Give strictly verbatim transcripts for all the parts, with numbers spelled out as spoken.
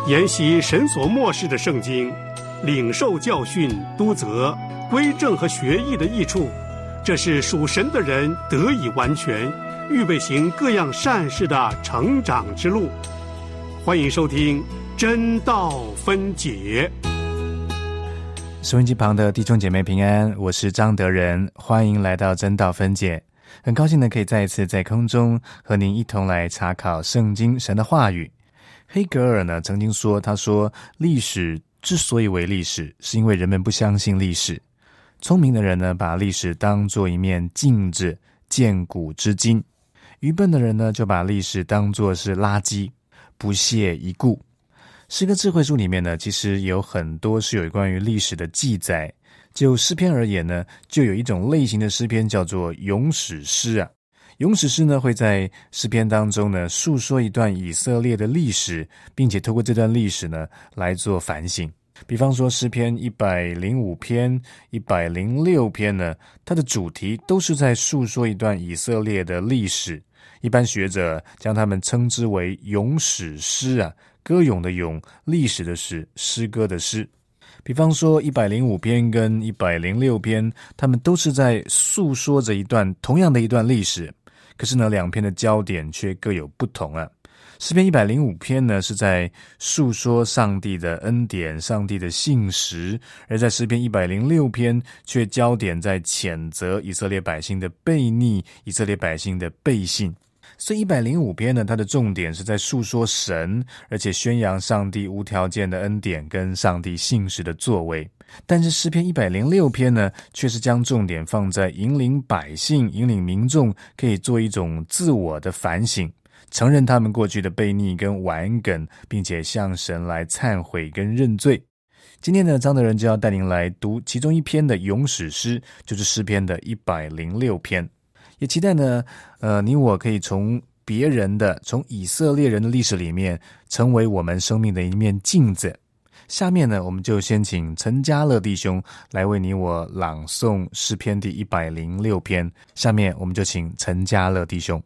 研习神所默示的圣经，领受教训、督责、归正和学艺的益处，这是属神的人得以完全，预备行各样善事的成长之路。欢迎收听真道分解。 收音机旁的弟兄姐妹平安，我是张德仁，欢迎来到真道分解。很高兴呢，可以再一次在空中和您一同来查考圣经神的话语。黑格尔呢曾经说，他说历史之所以为历史，是因为人们不相信历史。聪明的人呢，把历史当作一面镜子，见古知今；愚笨的人呢，就把历史当作是垃圾，不屑一顾。诗歌智慧书里面呢，其实有很多是有关于历史的记载。就诗篇而言呢，就有一种类型的诗篇叫做咏史诗啊。咏史诗呢，会在诗篇当中呢，述说一段以色列的历史，并且透过这段历史呢，来做反省。比方说诗篇一百零五篇、一百零六篇呢，它的主题都是在述说一段以色列的历史。一般学者将它们称之为咏史诗啊，歌咏的咏，历史的史，诗歌的诗。比方说一百零五篇跟一百零六篇，他们都是在诉说着一段同样的一段历史，可是呢，两篇的焦点却各有不同啊。诗篇一百零五篇呢，是在述说上帝的恩典、上帝的信实，而在诗篇一百零六篇却焦点在谴责以色列百姓的悖逆、以色列百姓的背信。所以一百零五篇呢，它的重点是在述说神，而且宣扬上帝无条件的恩典跟上帝信实的作为。但是诗篇一百零六篇呢，却是将重点放在引领百姓、引领民众可以做一种自我的反省，承认他们过去的悖逆跟顽梗，并且向神来忏悔跟认罪。今天呢，张德仁就要带您来读其中一篇的咏史诗，就是诗篇的一百零六篇。也期待呢，呃，你我可以从别人的、从以色列人的历史里面，成为我们生命的一面镜子。下面呢，我们就先请陈家乐弟兄来为你我朗诵诗篇第一百零六篇。下面我们就请陈家乐弟兄。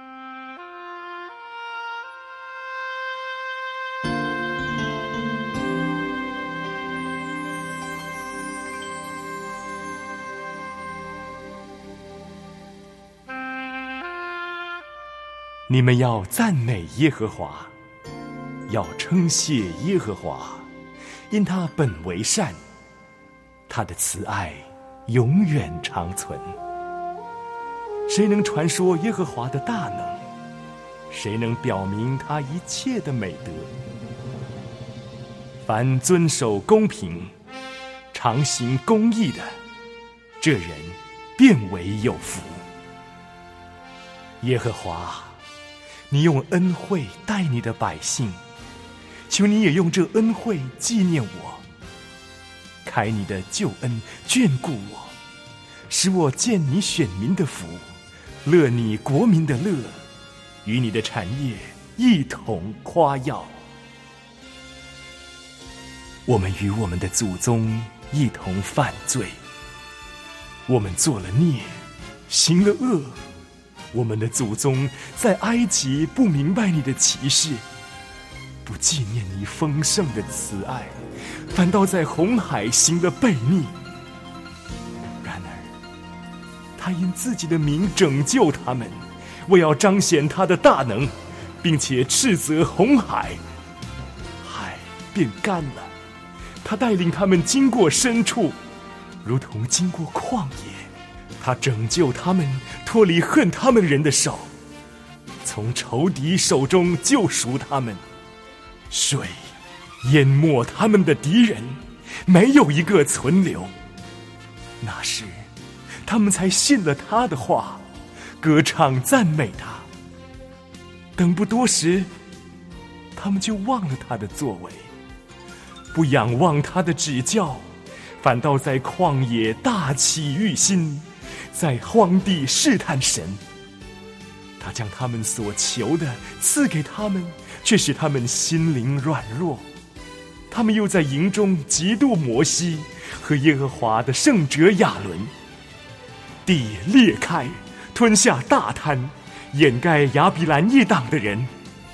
你们要赞美耶和华，要称谢耶和华，因他本为善，他的慈爱永远长存。谁能传说耶和华的大能？谁能表明他一切的美德？凡遵守公平、常行公义的，这人便为有福。耶和华，你用恩惠待你的百姓，求你也用这恩惠纪念我，开你的救恩眷顾我，使我见你选民的福，乐你国民的乐，与你的产业一同夸耀。我们与我们的祖宗一同犯罪，我们做了孽，行了恶。我们的祖宗在埃及不明白你的奇事，不纪念你丰盛的慈爱，反倒在红海行了悖逆。然而他因自己的名拯救他们，为要彰显他的大能，并且斥责红海，海便干了。他带领他们经过深处，如同经过旷野。他拯救他们，脱离恨他们人的手，从仇敌手中救赎他们。水淹没他们的敌人，没有一个存留。那时他们才信了他的话，歌唱赞美他。等不多时，他们就忘了他的作为，不仰望他的指教，反倒在旷野大起欲心，在荒地试探神。他将他们所求的赐给他们，却使他们心灵软弱。他们又在营中嫉妒摩西和耶和华的圣者亚伦。地裂开，吞下大滩，掩盖亚比兰一党的人。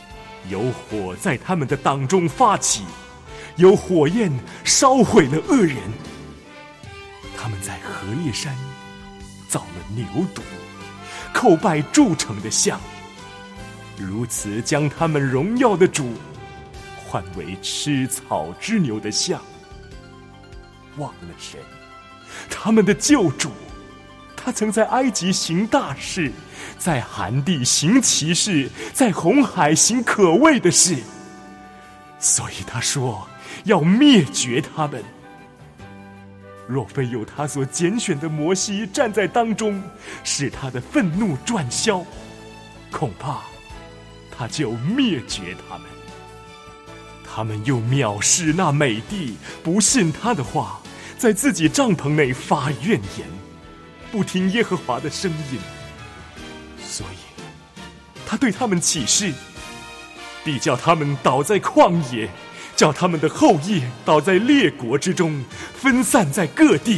有火在他们的党中发起，有火焰烧毁了恶人。他们在何烈山造了牛犊，叩拜铸成的像，如此将他们荣耀的主换为吃草之牛的像。忘了神，他们的救主，他曾在埃及行大事，在寒地行奇事，在红海行可畏的事。所以他说要灭绝他们。若非有他所拣选的摩西站在当中，使他的愤怒转消，恐怕他就灭绝他们。他们又藐视那美地，不信他的话，在自己帐篷内发怨言，不听耶和华的声音。所以他对他们起誓，必叫他们倒在旷野，叫他们的后裔倒在列国之中，分散在各地。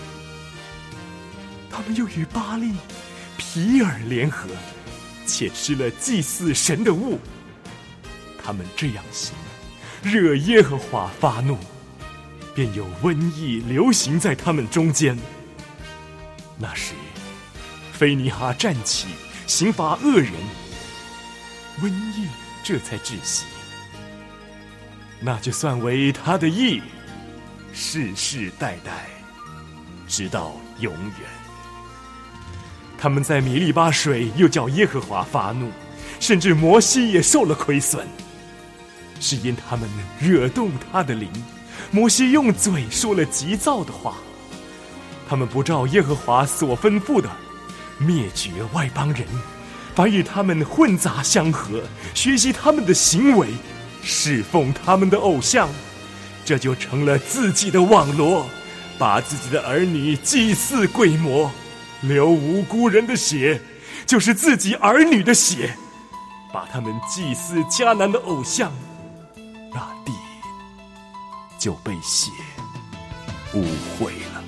他们又与巴力、毗尔联合，且吃了祭祀神的物。他们这样行，惹耶和华发怒，便有瘟疫流行在他们中间。那时非尼哈站起，刑罚恶人，瘟疫这才止息。那就算为他的义，世世代代，直到永远。他们在米利巴水又叫耶和华发怒，甚至摩西也受了亏损，是因他们惹动他的灵。摩西用嘴说了急躁的话，他们不照耶和华所吩咐的灭绝外邦人，反与他们混杂相合，学习他们的行为，侍奉他们的偶像，这就成了自己的网罗，把自己的儿女祭祀鬼魔，流无辜人的血，就是自己儿女的血，把他们祭祀迦南的偶像，那地就被血污秽了。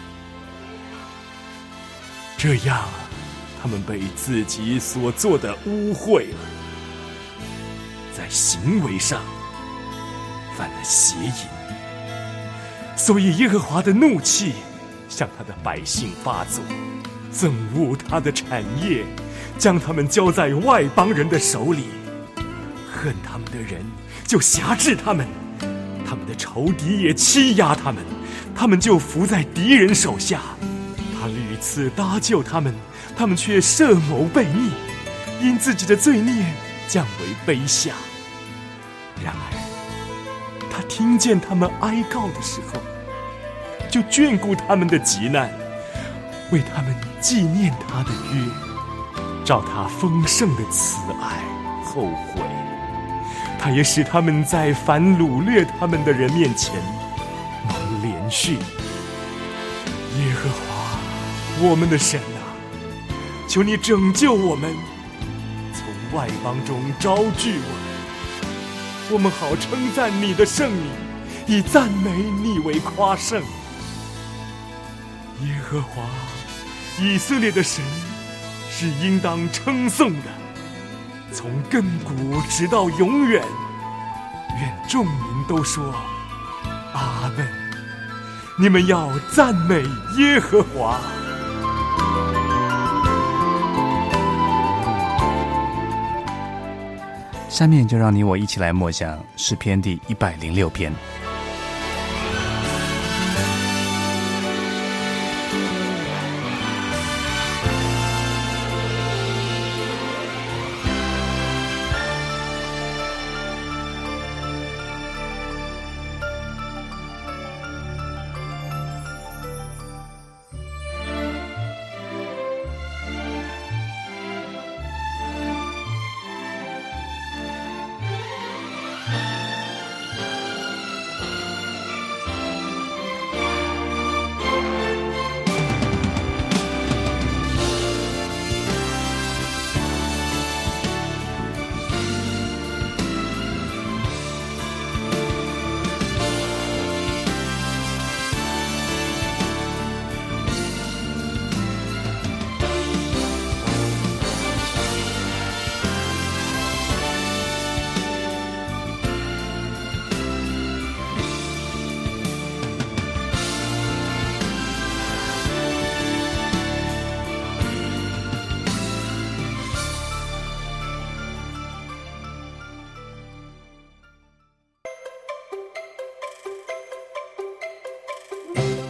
这样他们被自己所做的污秽了，在行为上犯了邪淫，所以耶和华的怒气向他的百姓发作，憎恶他的产业，将他们交在外邦人的手里。恨他们的人就辖制他们，他们的仇敌也欺压他们，他们就伏在敌人手下。他屡次搭救他们，他们却设谋悖逆，因自己的罪孽降为卑下。然而他听见他们哀告的时候，就眷顾他们的急难，为他们纪念他的约，照他丰盛的慈爱后悔。他也使他们在凡掳掠他们的人面前蒙怜恤。耶和华我们的神啊，求你拯救我们，从外邦中招聚我们，我们好称赞你的圣名，以赞美你为夸胜。耶和华以色列的神是应当称颂的，从亘古直到永远。愿众民都说阿们。你们要赞美耶和华。 下面就让你我一起来默想诗篇第一百零六篇。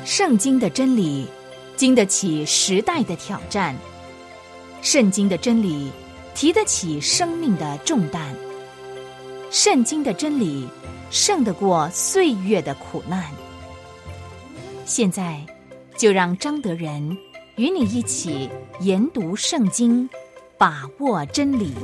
圣经的真理经得起时代的挑战，圣经的真理提得起生命的重担，圣经的真理胜得过岁月的苦难。现在就让张德仁与你一起研读圣经，把握真理。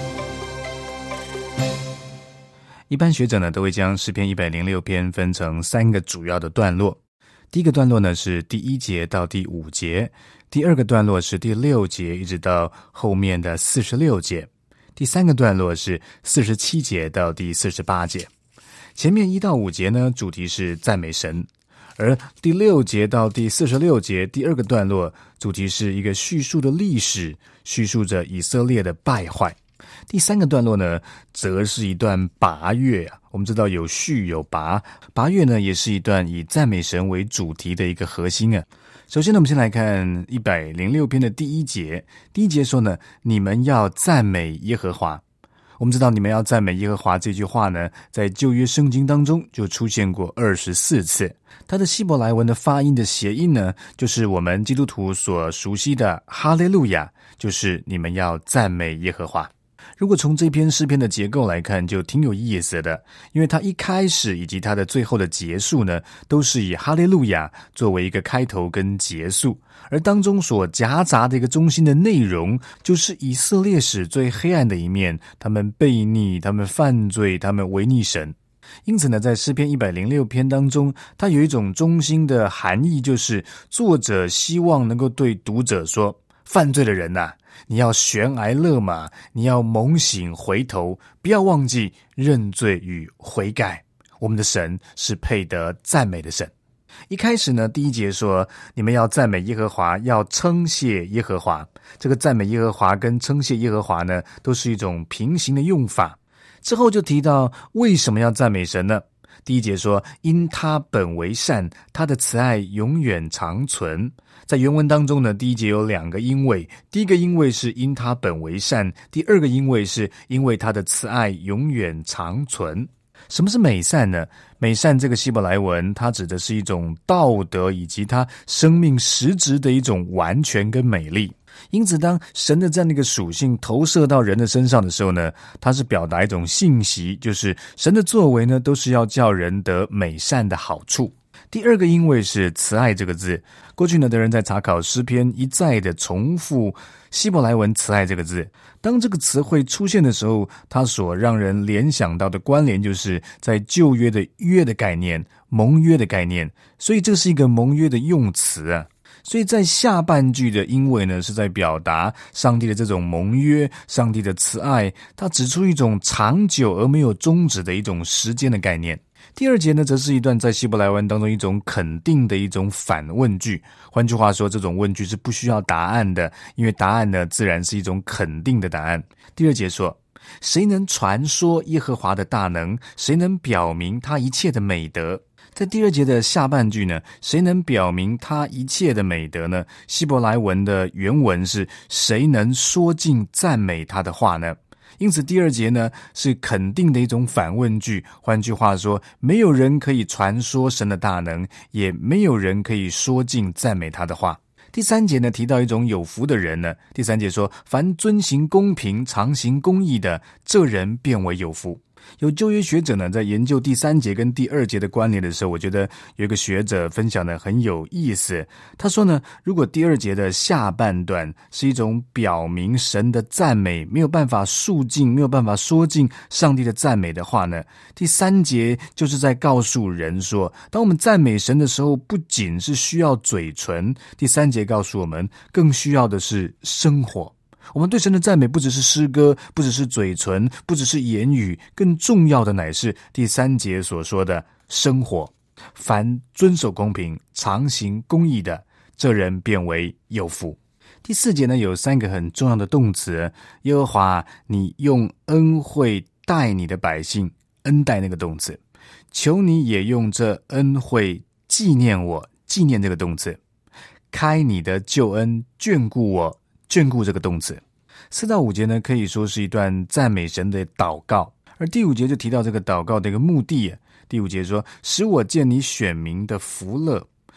一般学者呢都会将诗篇一百零六篇分成三个主要的段落。第一个段落呢是第一节到第五节，第二个段落是第六节一直到后面的四十六节，第三个段落是四十七节到第四十八节。前面一到五节呢主题是赞美神，而第六节到第四十六节第二个段落主题是一个叙述的历史，叙述着以色列的败坏。第三个段落呢则是一段拔乐啊，我们知道有序有拔，拔乐呢也是一段以赞美神为主题的一个核心啊。首先呢我们先来看一百零六篇的第一节，第一节说呢，你们要赞美耶和华。我们知道你们要赞美耶和华这句话呢在旧约圣经当中就出现过二十四次，它的希伯来文的发音的谐音呢就是我们基督徒所熟悉的哈利路亚，就是你们要赞美耶和华。如果从这篇诗篇的结构来看就挺有意思的，因为它一开始以及它的最后的结束呢都是以哈利路亚作为一个开头跟结束，而当中所夹杂的一个中心的内容就是以色列史最黑暗的一面，他们悖逆，他们犯罪，他们违逆神。因此呢在诗篇一百零六篇当中，它有一种中心的含义，就是作者希望能够对读者说，犯罪的人啊，你要悬崖勒马，你要猛醒回头，不要忘记认罪与悔改。我们的神是配得赞美的神。一开始呢第一节说，你们要赞美耶和华，要称谢耶和华。这个赞美耶和华跟称谢耶和华呢都是一种平行的用法。之后就提到为什么要赞美神呢？第一节说，因他本为善，他的慈爱永远长存。在原文当中呢，第一节有两个因为，第一个因为是因他本为善，第二个因为是因为他的慈爱永远长存。什么是美善呢？美善这个希伯来文，它指的是一种道德以及它生命实质的一种完全跟美丽。因此当神的这样的一个属性投射到人的身上的时候呢，它是表达一种信息，就是神的作为呢都是要叫人得美善的好处。第二个因为是慈爱这个字，过去呢的人在查考诗篇一再的重复希伯来文慈爱这个字，当这个词汇出现的时候，它所让人联想到的关联就是在旧约的约的概念，盟约的概念，所以这是一个盟约的用词啊。所以在下半句的因为呢是在表达上帝的这种盟约，上帝的慈爱，它指出一种长久而没有终止的一种时间的概念。第二节呢则是一段在希伯来文当中一种肯定的一种反问句，换句话说，这种问句是不需要答案的，因为答案呢自然是一种肯定的答案。第二节说，谁能传说耶和华的大能，谁能表明他一切的美德。在第二节的下半句呢，谁能表明他一切的美德呢？希伯来文的原文是谁能说尽赞美他的话呢？因此第二节呢是肯定的一种反问句，换句话说，没有人可以传说神的大能，也没有人可以说尽赞美他的话。第三节呢提到一种有福的人呢，第三节说，凡遵行公平常行公义的，这人便为有福。有旧约学者呢在研究第三节跟第二节的关联的时候，我觉得有一个学者分享的很有意思。他说呢，如果第二节的下半段是一种表明神的赞美，没有办法述尽，没有办法说尽上帝的赞美的话呢，第三节就是在告诉人说，当我们赞美神的时候，不仅是需要嘴唇，第三节告诉我们更需要的是生活。我们对神的赞美不只是诗歌，不只是嘴唇，不只是言语，更重要的乃是第三节所说的生活。凡遵守公平常行公义的，这人便为有福。第四节呢有三个很重要的动词，耶和华你用恩惠待你的百姓，恩待那个动词，求你也用这恩惠纪念我，纪念这个动词，开你的救恩眷顾我，眷顾这个动词。四到五节呢可以说是一段赞美神的祷告，而第五节就提到这个祷告的一个目的。第五节说，使我见你选民的福乐。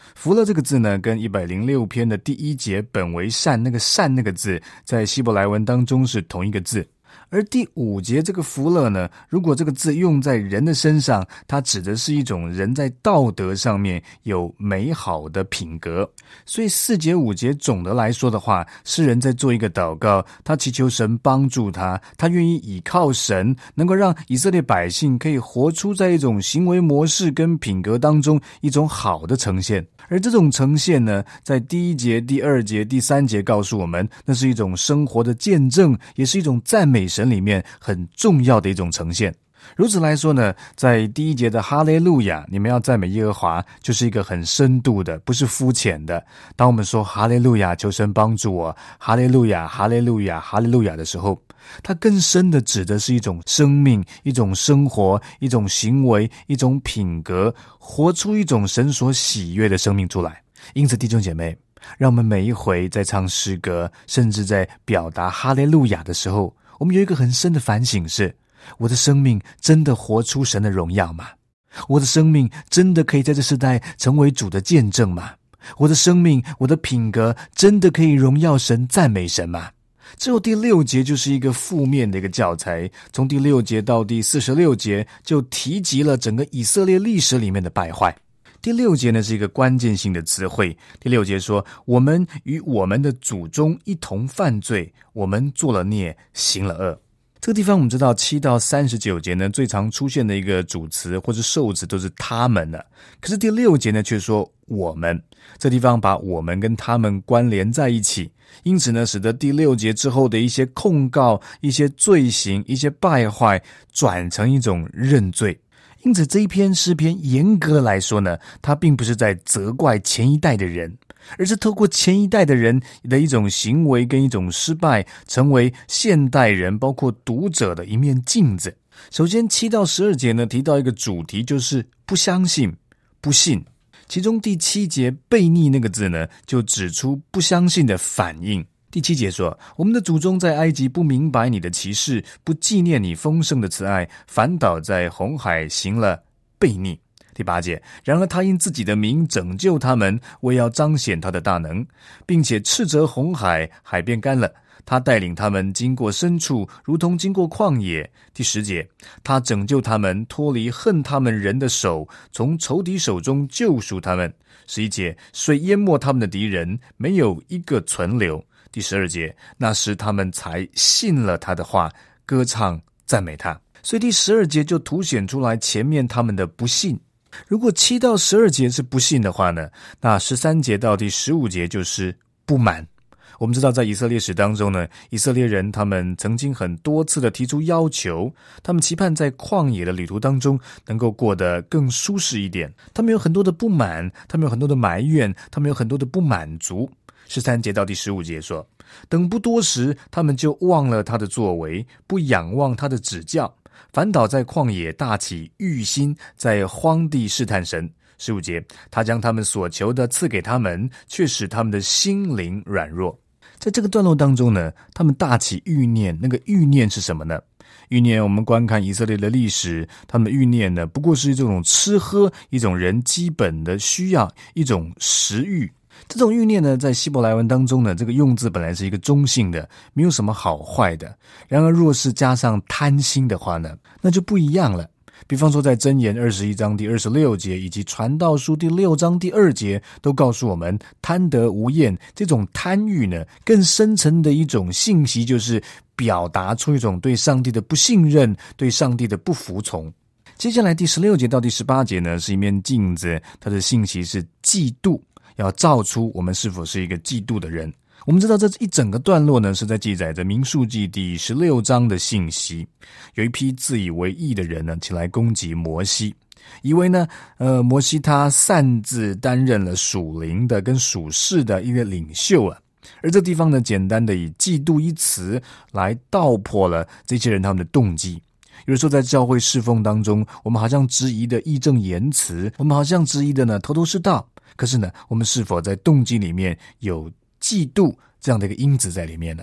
福乐这个字呢，跟一百零六篇的第一节本为善，那个善那个字在希伯来文当中是同一个字。而第五节这个福乐呢，如果这个字用在人的身上，它指的是一种人在道德上面有美好的品格。所以四节五节总的来说的话，诗人在做一个祷告，他祈求神帮助他，他愿意倚靠神，能够让以色列百姓可以活出在一种行为模式跟品格当中一种好的呈现。而这种呈现呢，在第一节、第二节、第三节告诉我们，那是一种生活的见证，也是一种赞美神里面很重要的一种呈现。如此来说呢，在第一节的哈利路亚，你们要赞美耶和华，就是一个很深度的，不是肤浅的。当我们说哈利路亚，求神帮助我，哈利路亚，哈利路亚，哈利路亚的时候，它更深的指的是一种生命，一种生活，一种行为，一种品格，活出一种神所喜悦的生命出来。因此弟兄姐妹，让我们每一回在唱诗歌，甚至在表达哈利路亚的时候，我们有一个很深的反省，是我的生命真的活出神的荣耀吗？我的生命真的可以在这世代成为主的见证吗？我的生命，我的品格真的可以荣耀神、赞美神吗？之后第六节就是一个负面的一个教材，从第六节到第四十六节就提及了整个以色列历史里面的败坏。第六节呢是一个关键性的词汇。第六节说，我们与我们的祖宗一同犯罪，我们做了孽，行了恶。这个地方我们知道七到三十九节呢，最常出现的一个主词或是受词都是他们了。可是第六节呢却说我们，这地方把我们跟他们关联在一起，因此呢使得第六节之后的一些控告、一些罪行、一些败坏转成一种认罪。因此这一篇诗篇严格来说呢，它并不是在责怪前一代的人，而是透过前一代的人的一种行为跟一种失败，成为现代人包括读者的一面镜子。首先七到十二节呢提到一个主题，就是不相信、不信。其中第七节悖逆那个字呢，就指出不相信的反应。第七节说，我们的祖宗在埃及不明白你的奇事，不纪念你丰盛的慈爱，反倒在红海行了悖逆。第八节，然而他因自己的名拯救他们，为要彰显他的大能，并且斥责红海，海变干了。他带领他们经过深处，如同经过旷野。第十节，他拯救他们，脱离恨他们人的手，从仇敌手中救赎他们。十一节，水淹没他们的敌人，没有一个存留。第十二节，那时他们才信了他的话，歌唱赞美他。所以第十二节就凸显出来前面他们的不信。如果七到十二节是不信的话呢，那十三节到第十五节就是不满。我们知道在以色列史当中呢，以色列人他们曾经很多次的提出要求，他们期盼在旷野的旅途当中能够过得更舒适一点，他们有很多的不满，他们有很多的埋怨，他们有很多的不满足。十三节到第十五节说，等不多时，他们就忘了他的作为，不仰望他的指教，反倒在旷野大起欲心，在荒地试探神。十五节，他将他们所求的赐给他们，却使他们的心灵软弱。在这个段落当中呢，他们大起欲念，那个欲念是什么呢？欲念，我们观看以色列的历史，他们的欲念呢，不过是这种吃喝，一种人基本的需要，一种食欲。这种欲念呢，在希伯来文当中呢，这个用字本来是一个中性的，没有什么好坏的。然而若是加上贪心的话呢，那就不一样了。比方说在箴言二十一章第二十六节，以及传道书第六章第二节，都告诉我们贪得无厌。这种贪欲呢，更深层的一种信息，就是表达出一种对上帝的不信任，对上帝的不服从。接下来第十六节到第十八节呢，是一面镜子，它的信息是嫉妒，要照出我们是否是一个嫉妒的人。我们知道这一整个段落呢，是在记载着民数记第十六章的信息。有一批自以为义的人呢，起来攻击摩西，以为呢，呃，摩西他擅自担任了属灵的跟属世的一个领袖啊。而这地方呢，简单的以嫉妒一词来道破了这些人他们的动机。有的时候在教会侍奉当中，我们好像质疑的义正言辞，我们好像质疑的呢头头是道，可是呢，我们是否在动机里面有嫉妒这样的一个因子在里面呢？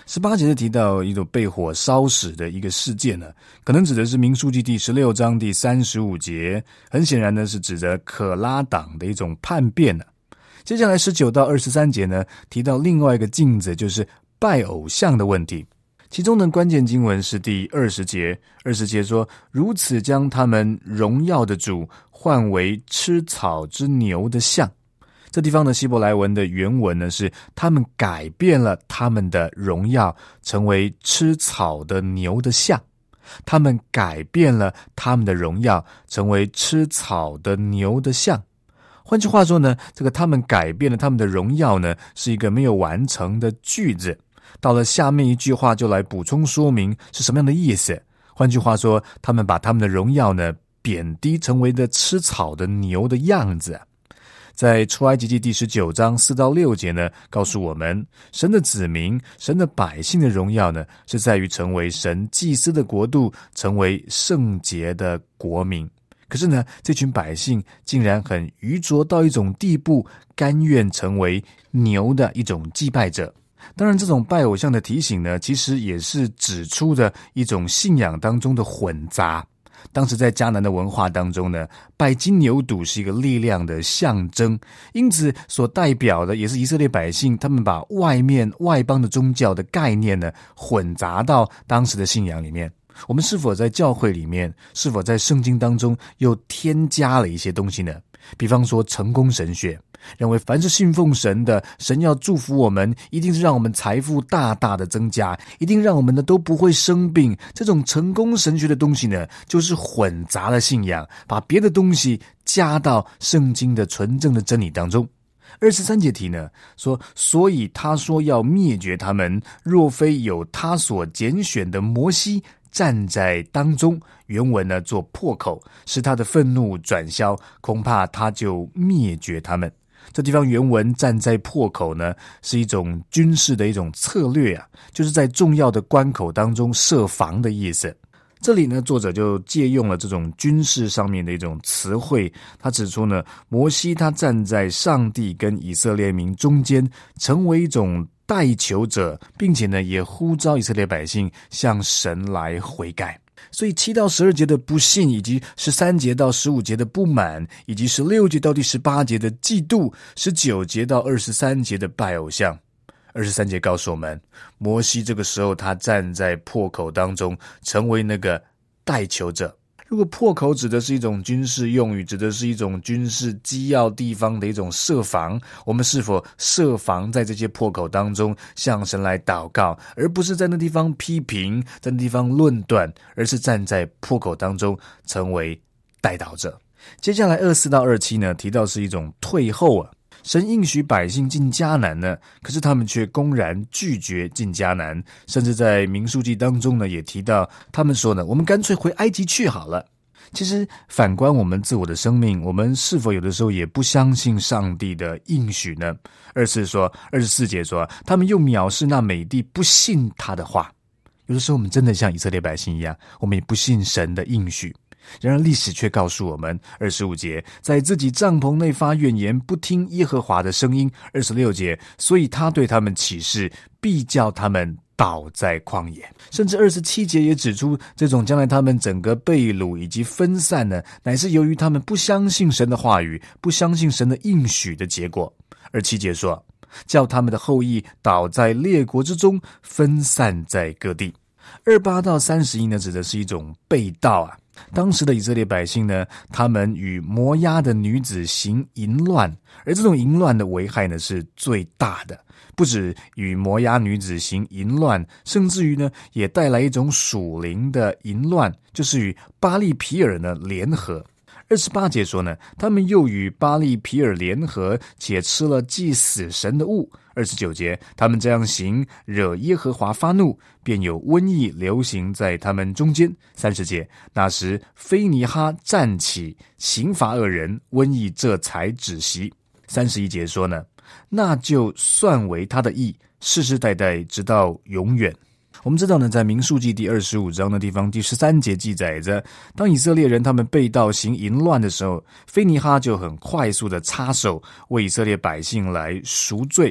十八节是提到一种被火烧死的一个事件呢，可能指的是民数记第十六章第三十五节，很显然呢是指着可拉党的一种叛变呢。接下来十九到二十三节呢，提到另外一个镜子，就是拜偶像的问题。其中的关键经文是第二十节，二十节说，如此将他们荣耀的主换为吃草之牛的像。这地方的希伯来文的原文呢是，他们改变了他们的荣耀，成为吃草的牛的像。他们改变了他们的荣耀，成为吃草的牛的像。换句话说呢，这个他们改变了他们的荣耀呢，是一个没有完成的句子。到了下面一句话就来补充说明是什么样的意思。换句话说，他们把他们的荣耀呢贬低，成为了吃草的牛的样子。在出埃及记第十九章四到六节呢，告诉我们，神的子民、神的百姓的荣耀呢，是在于成为神祭司的国度，成为圣洁的国民。可是呢，这群百姓竟然很愚拙到一种地步，甘愿成为牛的一种祭拜者。当然，这种拜偶像的提醒呢，其实也是指出的一种信仰当中的混杂。当时在迦南的文化当中呢，拜金牛犊是一个力量的象征，因此所代表的也是以色列百姓，他们把外面外邦的宗教的概念呢混杂到当时的信仰里面。我们是否在教会里面，是否在圣经当中又添加了一些东西呢？比方说成功神学，认为凡是信奉神的，神要祝福我们，一定是让我们财富大大的增加，一定让我们呢都不会生病。这种成功神学的东西呢，就是混杂了信仰，把别的东西加到圣经的纯正的真理当中。二十三节题呢说，所以他说要灭绝他们，若非有他所拣选的摩西站在当中，原文呢做破口，使他的愤怒转消，恐怕他就灭绝他们。这地方原文站在破口呢，是一种军事的一种策略啊，就是在重要的关口当中设防的意思。这里呢，作者就借用了这种军事上面的一种词汇，他指出呢，摩西他站在上帝跟以色列民中间，成为一种代求者，并且呢，也呼召以色列百姓向神来悔改。所以七到十二节的不信，以及十三节到十五节的不满，以及十六节到第十八节的嫉妒，十九节到二十三节的拜偶像。二十三节告诉我们，摩西这个时候他站在破口当中，成为那个代求者。如果破口指的是一种军事用语，指的是一种军事机要地方的一种设防，我们是否设防在这些破口当中向神来祷告，而不是在那地方批评，在那地方论断，而是站在破口当中成为代祷者。接下来二十四到二十七呢，提到是一种退后啊。神应许百姓进迦南呢，可是他们却公然拒绝进迦南，甚至在民数记当中呢，也提到他们说呢，我们干脆回埃及去好了。其实反观我们自我的生命，我们是否有的时候也不相信上帝的应许呢？二是说，二十四节说，他们又藐视那美地，不信他的话。有的时候我们真的像以色列百姓一样，我们也不信神的应许。然而历史却告诉我们，二十五节，在自己帐篷内发怨言，不听耶和华的声音。二十六节，所以他对他们起誓，必叫他们倒在旷野。甚至二十七节也指出，这种将来他们整个被掳以及分散呢，乃是由于他们不相信神的话语，不相信神的应许的结果。二十七节说，叫他们的后裔倒在列国之中，分散在各地。二十八到三十一呢，指的是一种背道啊。当时的以色列百姓呢，他们与摩押的女子行淫乱，而这种淫乱的危害呢是最大的，不止与摩押女子行淫乱，甚至于呢也带来一种属灵的淫乱，就是与巴利毗尔呢联合。二十八节说呢，他们又与巴利毗尔联合，且吃了祭死神的物。二十九节，他们这样行，惹耶和华发怒，便有瘟疫流行在他们中间。三十节，那时菲尼哈站起，刑罚恶人，瘟疫这才止息。三十一节说呢，那就算为他的义，世世代代直到永远。我们知道呢，在民数记第二十五章的地方第十三节记载着，当以色列人他们背道行淫乱的时候，菲尼哈就很快速的插手为以色列百姓来赎罪。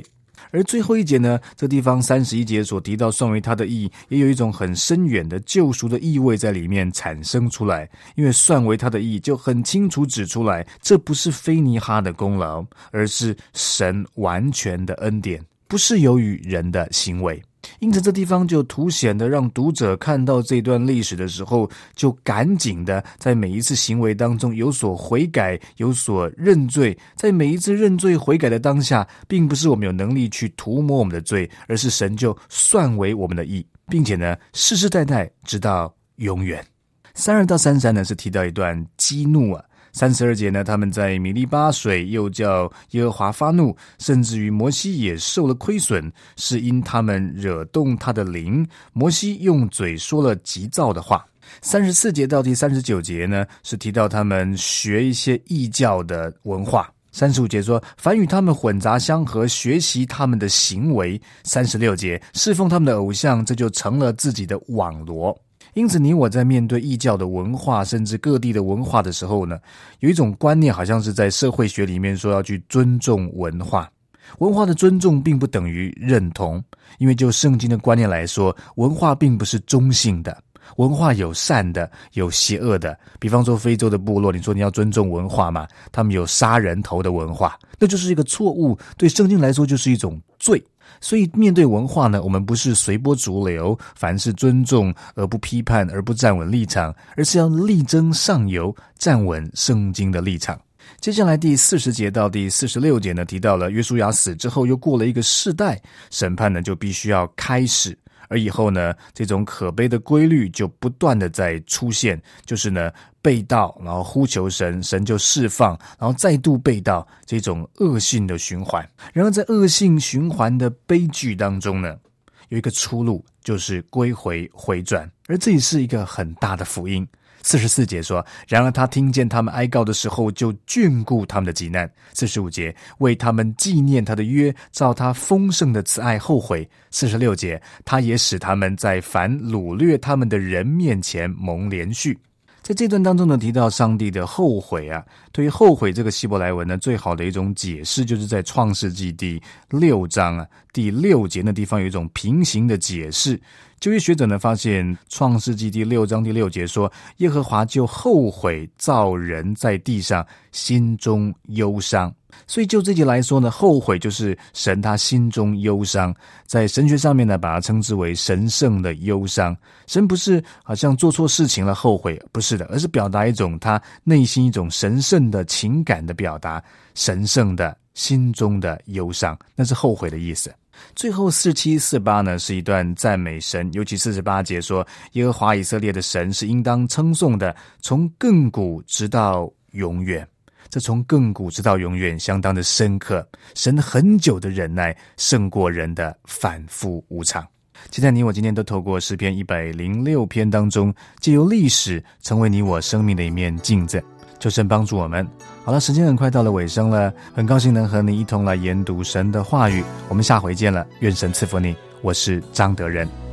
而最后一节呢，这地方三十一节所提到算为他的义，也有一种很深远的救赎的意味在里面产生出来。因为算为他的义就很清楚指出来，这不是非尼哈的功劳，而是神完全的恩典，不是由于人的行为。因此这地方就凸显的让读者看到这段历史的时候，就赶紧的在每一次行为当中有所悔改，有所认罪。在每一次认罪悔改的当下，并不是我们有能力去涂抹我们的罪，而是神就算为我们的义，并且呢世世代代直到永远。三二到三三呢是提到一段激怒啊。三十二节呢，他们在米利巴水又叫耶和华发怒，甚至于摩西也受了亏损，是因他们惹动他的灵。摩西用嘴说了急躁的话。三十四节到第三十九节呢，是提到他们学一些异教的文化。三十五节说，凡与他们混杂相合，学习他们的行为。三十六节，侍奉他们的偶像，这就成了自己的网罗。因此你我在面对异教的文化甚至各地的文化的时候呢，有一种观念好像是在社会学里面说要去尊重文化。文化的尊重并不等于认同，因为就圣经的观念来说，文化并不是中性的，文化有善的有邪恶的。比方说非洲的部落，你说你要尊重文化嘛，他们有杀人头的文化，那就是一个错误，对圣经来说就是一种罪。所以面对文化呢，我们不是随波逐流，凡是尊重而不批判而不站稳立场，而是要力争上游，站稳圣经的立场。接下来第四十节到第四十六节呢，提到了约书亚死之后又过了一个世代，审判呢就必须要开始。而以后呢，这种可悲的规律就不断的在出现，就是呢背道，然后呼求神，神就释放，然后再度背道，这种恶性的循环。然而在恶性循环的悲剧当中呢，有一个出路，就是归回回转，而这也是一个很大的福音。四十四节说，然而他听见他们哀告的时候，就眷顾他们的急难。四十五节，为他们纪念他的约，照他丰盛的慈爱后悔。四十六节，他也使他们在凡掳掠他们的人面前蒙连续。在这段当中呢，提到上帝的后悔啊。对于后悔这个希伯来文呢，最好的一种解释就是在创世纪第六章啊第六节的地方有一种平行的解释。旧约学者呢发现，创世纪第六章第六节说，耶和华就后悔造人在地上，心中忧伤。所以就这节来说呢，后悔就是神他心中忧伤，在神学上面呢把它称之为神圣的忧伤。神不是好像做错事情了后悔，不是的，而是表达一种他内心一种神圣的情感的表达，神圣的心中的忧伤，那是后悔的意思。最后四七四八呢是一段赞美神，尤其四十八节说，耶和华以色列的神是应当称颂的，从亘古直到永远。这从亘古直到永远相当的深刻，神很久的忍耐胜过人的反复无常。期待你我今天都透过诗篇一百零六篇当中，藉由历史成为你我生命的一面镜子，求神帮助我们。好了，时间很快到了尾声了，很高兴能和你一同来研读神的话语，我们下回见了，愿神赐福你，我是张德仁。